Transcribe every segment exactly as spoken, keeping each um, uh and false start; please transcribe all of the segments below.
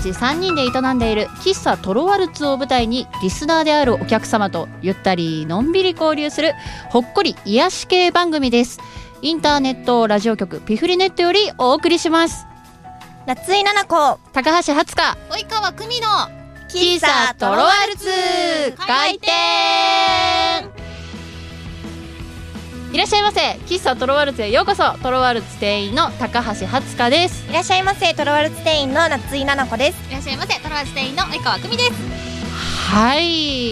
ちさんにんで営んでいる喫茶トロワルツを舞台にリスナーであるお客様とゆったりのんびり交流するほっこり癒し系番組です。インターネットラジオ局ピフリネットよりお送りします。 夏井菜々子、 高橋初香、 及川久美の喫茶トロワルツ開店。いらっしゃいませ。喫茶トロワルツへようこそ。トロワルツ店員の高橋初香です。 いらっしゃいませ。トロワルツ店員の夏井菜々子です。 いらっしゃいませ。トロワルツ店員の及川久美です。 はい、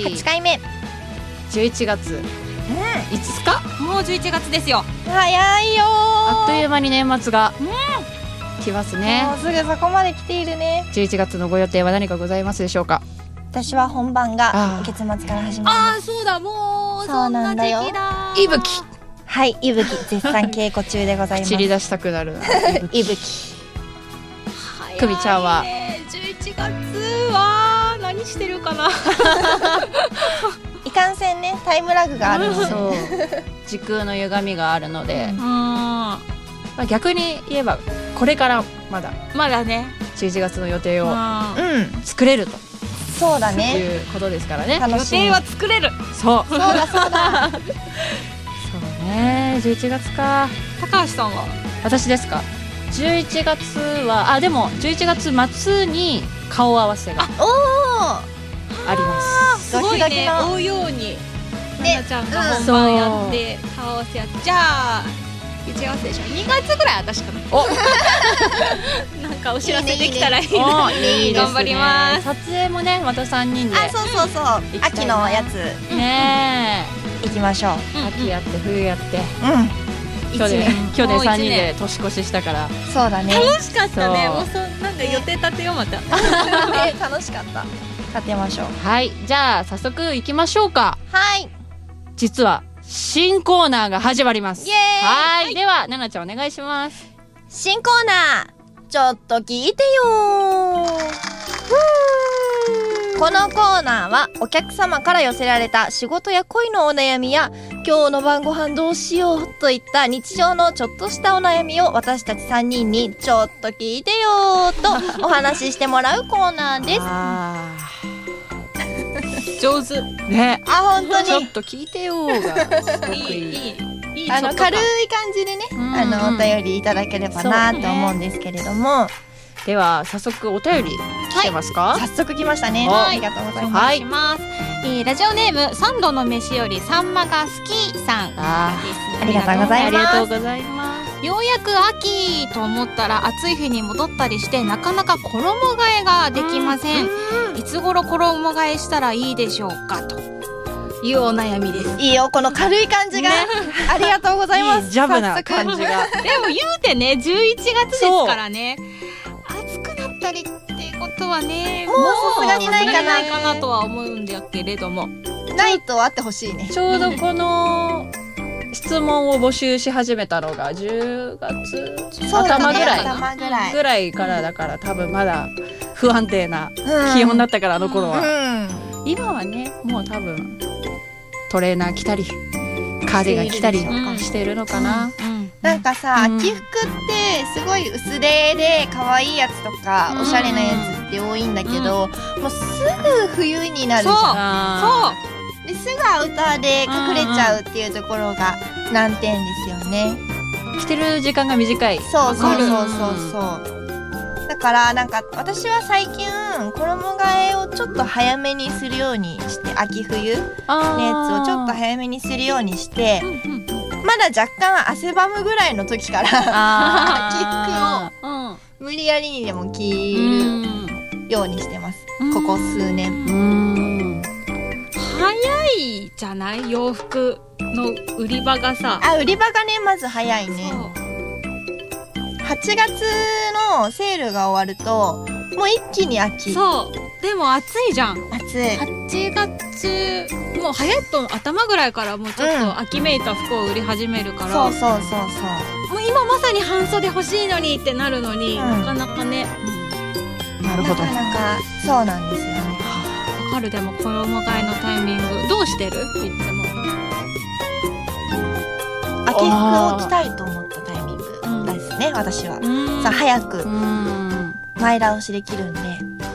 はちかいめ。 じゅういちがつういつか、 もうじゅういちがつですよ。 ん、早いよー。 あっという間に年末が来ますね。 もうすぐそこまで来ているね。 じゅういちがつのご予定は何かございますでしょうか。 私は本番が月末から始まります。 ああ、そうだ、もうそうなんだよ。 そんな時期だ。 いぶき、 はい、いぶき絶賛稽古中でございます。 口に出したくなるいぶき。 久美ちゃんはじゅういちがつは何してるかな。 いかんせんね、タイムラグがあるので、 そう時空の歪みがあるので、 うんまあ、逆に言えばこれからまだまだね。 じゅういちがつの予定をうん、 作れるとそうだね。 いうことですからね。 楽しみ。 予定は作れる。 そうそうだそうだ。 そうね、じゅういちがつか。 高橋さんは？ 私ですか。じゅういちがつはあでもじゅういちがつ末に顔合わせがおあります。 すごいね、 ドキドキの追うようになねなちゃんが本番やって顔合わせやって、じゃあ打ち合わせでしょ。にがつぐらい私かな。 おなんかお知らせできたらいいおな。 いいですね。 頑張ります。 撮影もねまたさんにんであ、そうそうそう。 行きたい秋なのやつね行きましょう。 え、秋やって冬やって、 うん。 去年一年去年もう一年さんにんで年越ししたからそうだね。 楽しかったね。 そうもうそなんか予定立てようまた。 ね、楽しかった。立てましょう。 はい、じゃあ早速行きましょうか。 はい。 実は新コーナーが始まります。 イエーイ。 はい、 はいでは奈々ちゃんお願いします。 新コーナー、ちょっと聞いてよー。このコーナーはお客様から寄せられた仕事や恋のお悩みや今日の晩ご飯どうしようといった日常のちょっとしたお悩みを私たちさんにんにちょっと聞いてよーとお話ししてもらうコーナーです。 あ上手。 ーね、 あ、本当にちょっと聞いてよーがすごくいいいい。 いいいい。 あのちょっとか軽い感じでね、 うんあのお便りいただければなと思うんですけれども、 では早速お便り来てますか。 早速来ましたね。 はいありがとうございおます。 願いします。えーラジオネーム三度の飯よりサンマが好きさんです。 あありがとうございますありがとうございます。 ようやく秋と思ったら暑い日に戻ったりしてなかなか衣替えができません。いつ頃衣替えしたらいいでしょうかというお悩みです。 いいよ、この軽い感じが、ありがとうございます。 いいジャブな感じが。 でも言うてねじゅういちがつですからね、暑くなったりってことはねもうさすがにないかなさすがにないかなとは思うんだけれども、 ないとあってほしいね。 ちょうどこの質問を募集し始めたのがじゅうがつそうだね頭ぐらい頭ぐらい。 ぐらいからだから多分まだ不安定なうん気温だったからあの頃は。 うん。 今はねもう多分トレーナー着たりカーディガン着たりしてるのかな。 うんなんかさ、 うん秋服ってすごい薄手で可愛いやつとか、 うんおしゃれなやつって多いんだけど、もうすぐ冬になるじゃん。 あですぐアウターで隠れちゃうっていうところが難点ですよね。 ー着てる時間が短い。 そうそうそうそうわそう。だからなんか私は最近衣替えをちょっと早めにするようにして、秋冬のやつをちょっと早めにするようにして、まだ若干汗ばむぐらいの時からあ秋服をうん無理やりにでも着ーるようにしてます。 うんここ数年。 うん早いじゃない洋服の売り場がさ。 あ、売り場がねまず早いね。はちがつのセールが終わるともう一気に秋。 そうそうでも暑いじゃん。 暑い。 はちがつもう早いと頭ぐらいからもうちょっと秋めいた服を売り始めるから、 そうそうそうそう。 もう今まさに半袖欲しいのにってなるのに、 うんなかなかね、 なるほど。 なかなかそうなんですよね。 わかる。でも衣替えのタイミングどうしてる？いつも秋服を着たいと思ったタイミングですね、私は。 うんさあ早くうん前倒しできるんで、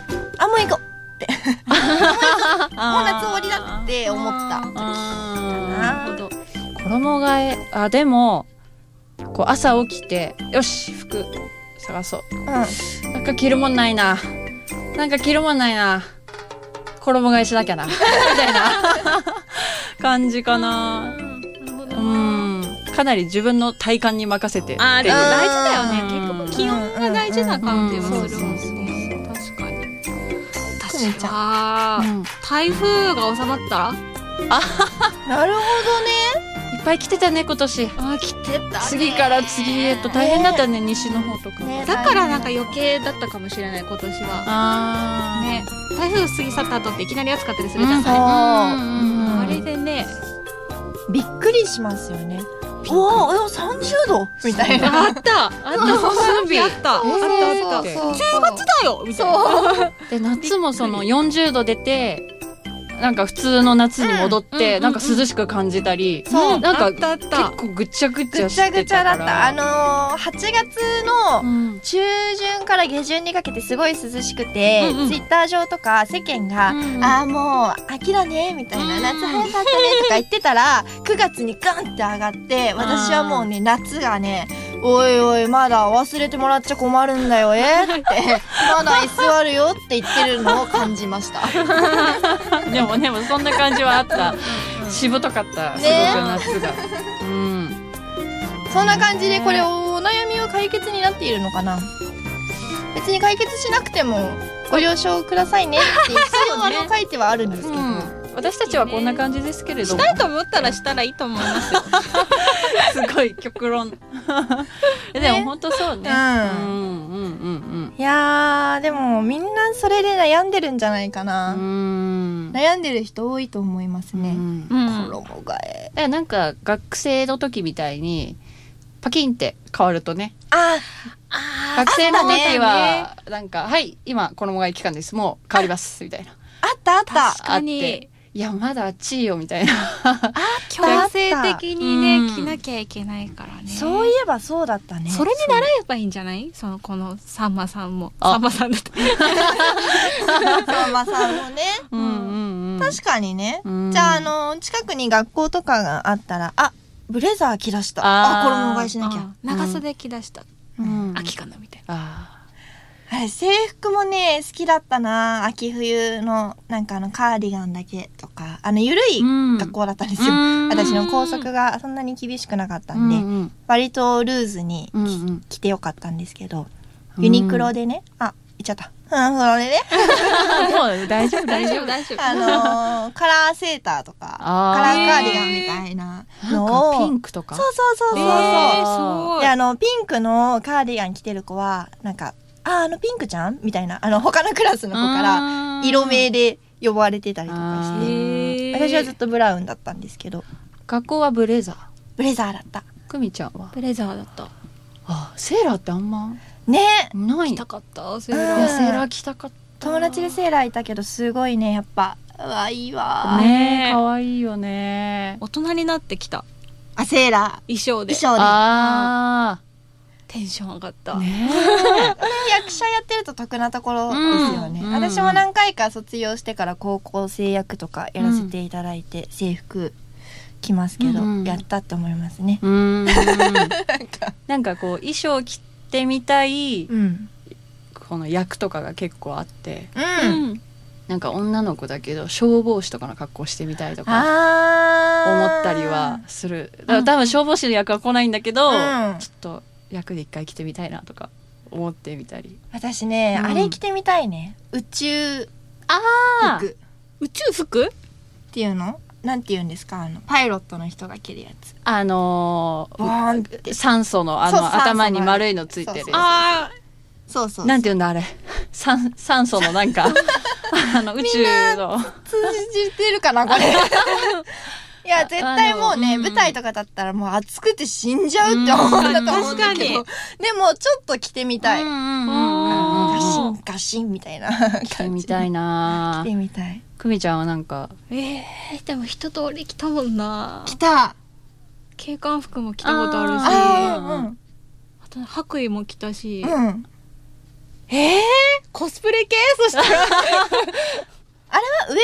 もう夏終わりだって思った時かな。 なるほど。 衣替え、あでもこう朝起きてよし服探そう、 うんなんか着るもんないな、なんか着るもんないな、衣替えしなきゃなみたいな感じかな。 なるほどうな。 ん、かなり自分の体感に任せてっていう。 あーでも大事だよね。 うん結局気温が大事な感じはするもんうんうんうんね。確かに。 くみちゃんあーうん台風が収まったらなるほいっぱい来てたね今年。 あ来てたね。 次から次へと大変だったね、西の方とか。 ねだからなんか余計だったかもしれない今年は。 あーね、台風過ぎ去った後っていきなり暑かったりするじゃどね。 ない。 そう、 うんあれでね、 びっくりしますよね。おお、さんじゅうどみたいな。 あったあったそんな日あったあったあった。 そうそうじゅうがつだよみたいな。 で夏もそのよんじゅうど出てなんか普通の夏に戻って、 うんうんうんうんなんか涼しく感じたり、 そうなんかあったあった。 結構ぐちゃぐちぐちゃゃしてぐちゃだたから。 った。あのー、はちがつのうん中旬から下旬にかけてすごい涼しくて、 うんうんツイッター上とか世間が、 うんああもう秋だねみたいな、 うん夏早かったねとか言ってたらくがつにガンって上がって私はもうね夏がねおいおいまだ忘れてもらっちゃ困るんだよえってまだ居座るよって言ってるのを感じました。 でもでもそんな感じはあった。しぶとかった、すごくね夏が。うん。 そんな感じでこれお悩みは解決になっているのかな。別に解決しなくてもご了承くださいねって一応あの書いてはあるんですけど、 うん私たちはこんな感じですけれども、 したいと思ったらしたらいいと思いますよ。 すごい極論。でも本当そうね。 うんうんうんうんいやーでもみんなそれで悩んでるんじゃないかうな、 ん。うん。 悩んでる人多いと思いますね、 うんうん。 衣替えだからなんか学生の時みたいにパキンって変わるとね、 ああ学生の時あはなんかはい今衣替え期間ですもう変わりますみたいなあったあった確かにあっていやまだあっちいよみたいな強制的にねうん着なきゃいけないからね。 そういえばそうだったね。 それに習えばいいんじゃない？そのこのさんまさんもあさんまさんだって。 さんまさんもねうんうんうん確かにね、 うんじゃああの近くに学校とかがあったらあブレザー着だしたあーあ衣替えしなきゃあ長袖着出した。 うん秋かなみたいな。 ああれ制服もね好きだったな。秋冬のなんかあのカーディガンだけとかあのゆるいうん学校だったんですよ、 うん私の校則がそんなに厳しくなかったーんで、 うんうん割とルーズにうんうん着てよかったんですけど、ユニクロでねあ言っちゃったうんそれでねもう大丈夫大丈夫大丈夫。 あのー、カラーセーターとかあーカラーカーディガンみたいなのなんをかピンクとかそうそうそうそうそう、 えー、すごいで。あのピンクのカーディガン着てる子はなんかああのピンクちゃんみたいなあの他のクラスの子から色名で呼ばれてたりとかあしてー私はずっとブラウンだったんですけど学校はブレザー、 ブレザーだった久美ちゃんはブレザーだった。 あセーラーってあんまねない。 着たかった。セーうんラーいやセーラー着たかった友達でセーラーいたけどすごいねやっぱうわいいわ、 ねねえ可愛いよね。 大人になってきたあセーラ衣装でー衣装であテンション上がった。 あね役者やってると得なところですよね、 うん私も何回か卒業してから高校生役とかやらせていただいて、制服着ますけど、 うんやったって思いますねうーんなんかこう衣装着てみたいうんこの役とかが結構あってうん、 うん。 なんか女の子だけど消防士とかの格好してみたいとかあー思ったりはする。だから多分消防士の役は来ないんだけど、 うんちょっと役で一回着てみたいなとか思ってみたり。 私ね、 うんあれ着てみたいね宇宙あ服っ宇宙服？ ていうのなんて言うんですかあのパイロットの人が着るやつあのボーンってー、酸素のあのそう酸素頭に丸いのついてるやつ。 そうそうあそうそうなんていうんだあれ酸酸素のなんかあの宇宙の通じてるかなこれいや絶対もうね、 あのうん舞台とかだったらもう暑くて死んじゃうって思うんだと思うんだけど、 うん確でもちょっと着てみたい、 うんうんあうんうんガシーンガシンみたいな着てみたいな着てみたい久美ちゃんはなんかえー、でも一通り着たもんな。 着た警官服も着たことあるし、 ああーと白衣も着たし、 うん、うん、 えー、コスプレ系？そしたらあれはウェディングド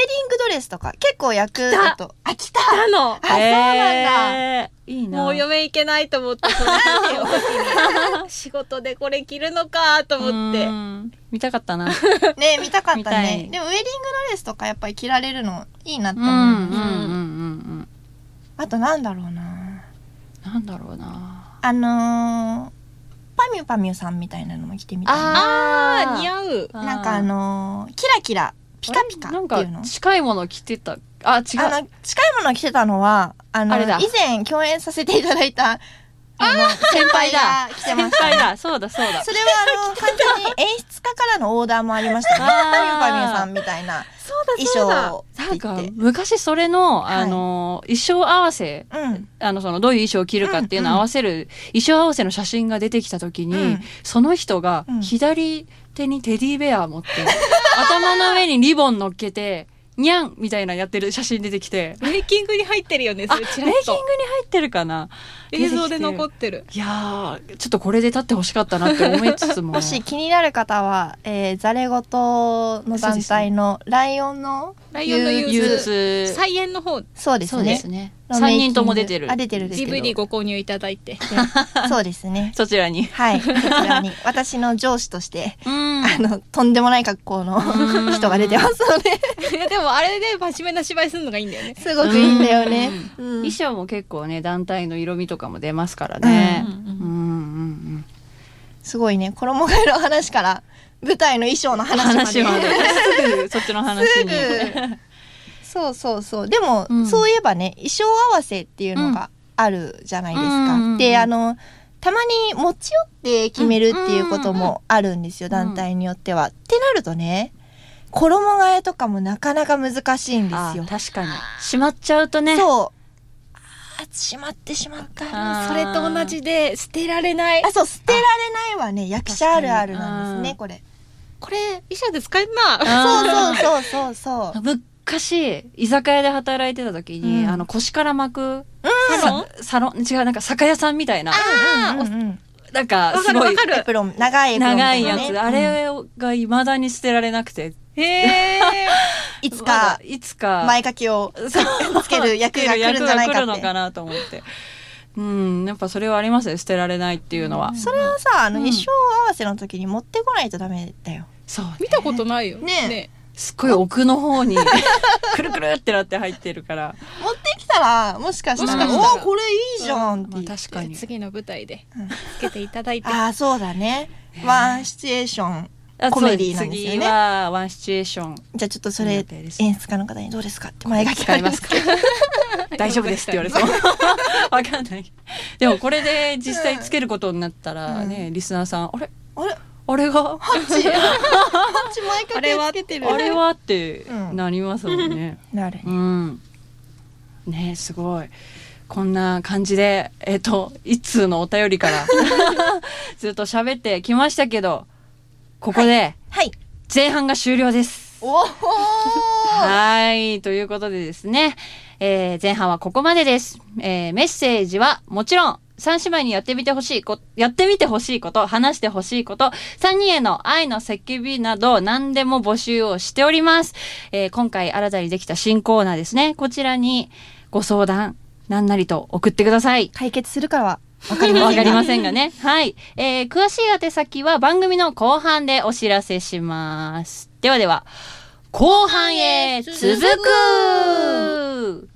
レスとか結構役だと。あ、来たたの。 あ、そうなんだ。 えー、いいな。 もう嫁行けないと思って、その時に仕事でこれ着るのかと思って。 見たかったな。 ね、見たかったね。 見でもウェディングドレスとかやっぱり着られるのいいなって思う。 うんうんうんうんうん。 あとなんだろうな。 なんだろうな。 あのー、パミュパミュさんみたいなのも着てみたいな。 あー、似合う。 なんかあのー、キラキラ、ピカピカっていうの。 なんか近いもの着てた。あ、違う。 あの、近いもの着てたのは、あの、 あれだ以前共演させていただいた、あの、先輩が着てました。 先輩だ。そうだそうだ。 それはあの、完全に演出家からのオーダーもありましたね。パミュパミュさんみたいな衣装をなんか着て。 昔それの、あの、衣装合わせ、 うん。 あの、その、どういう衣装を着るかっていうのを合わせる、衣装合わせの写真が出てきたときに、 うんその人がうん左手にテディベア持って、頭の上にリボン乗っけて、にゃんみたいなやってる写真出てきて、 メイキングに入ってるよね、 あ、 そメイキングに入れちらっと。 ってるかな映像で残っってる。 いやー、ちょっとこれで立ってほしかったなって思いつつも。 もし気になる方は、えー、ザレゴトの団体のライオンのライオンの憂鬱憂鬱。 菜園の方、 そうですそうでね。 すね。 のメイキングさんにんとも出てるあ、。出てる出てディーブイディーる。 ご購入いただいて。 そうですね。 そちらに。 はい。こちらに、私の上司として、 うん。 あの、とんでもない格好のうん人が出てますので、 いやでもあれで真面目な芝居するのがいいんだよね。 すごくいいんだよね。うん衣装も結構ね、団体の色味とかも出ますからね。 ううんんうんうん。 すごいね、衣替えの話から、舞台の衣装の話まで。 話まで。すぐそっちの話に。 すぐそうそうそう。でも、 うんそういえばね、衣装合わせっていうのがあるじゃないですか。 うんうんうんで、あの、たまに持ち寄って決めるっていうこともあるんですよ、 うんうんうん団体によっては。ってなるとね、衣替えとかもなかなか難しいんですよあー。確かに。しまっちゃうとね。 そう。あー、しまってしまった。 あーそれと同じで捨てられない。 あ、そう、捨てられないはね、役者あるあるなんですね、 確これ。 これ衣装で使えるな。 あーそうそうそうそう。 昔、居酒屋で働いてた時に、 うんあの、腰から巻く、 サロンサロン、違う、なんか酒屋さんみたいな、 うんうんうんなんか、 わすごいかるわかるエプロン、長いエプロンみたいなね。 長いやつ、あれが未だに捨てられなくて、 へえ。 いつまかだ、いつか、 前掛けをつける役が来るんじゃないかって。 役が来るのかなと思って。うん、やっぱそれはありますよ、捨てられないっていうのは。 それはさ、あの、 うん衣装合わせの時に持ってこないとダメだよ。 そう、ね。 見たことないよ。 ねすっごい奥の方に、くるくるってなって入ってるから。 持ってきたら、もしかしたら、 もしかしたらおーこれいいじゃんって言って。 まあ確かに。 次の舞台でうんつけていただいて。 ああ、そうだね。ワンシチュエーション。 あコメディなんですよね次は、ワンシチュエーション。 じゃあちょっとそれ予、定です演出家の方にどうですかって前書き使いますか大丈夫ですって言われそう。わかんない。でもこれで実際つけることになったらね、リスナーさん、あれあれあれが、 ハッチ、ハッチ前掛けつけてる。 あれはってうんなりますもんね。 なるね。 うん。ねすごい。こんな感じで、えっと、一通のお便りからずっと喋ってきましたけど、ここではい。 前半が終了です。 おおはい。ということでですね、えー前半はここまでです。えーメッセージはもちろん、三姉妹にやってみてほしいこ、やってみてほしいこと、話してほしいこと、三人への愛の叫びなど何でも募集をしております。えー今回新たにできた新コーナーですね。こちらにご相談、なんなりと送ってください。 解決するかはわかりませんが。 わかりませんがね。はい。えー詳しい宛先は番組の後半でお知らせします。ではでは、後半へ続く